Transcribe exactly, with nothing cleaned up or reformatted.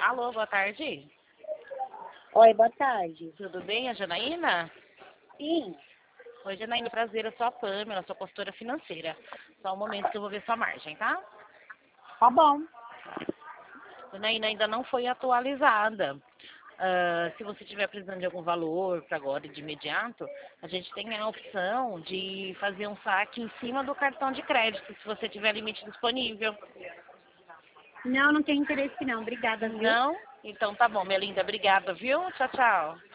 Alô, boa tarde. Oi, boa tarde. Tudo bem, a Janaína? Sim. Oi, Janaína, prazer, eu sou a Pamela, sou consultora financeira. Só um momento que eu vou ver sua margem, tá? Tá bom. Janaína, ainda não foi atualizada. Ah, se você estiver precisando de algum valor para agora de imediato, a gente tem a opção de fazer um saque em cima do cartão de crédito, se você tiver limite disponível. Não, não tenho interesse não. Obrigada, viu? Não? Então tá bom, minha linda. Obrigada, viu? Tchau, tchau.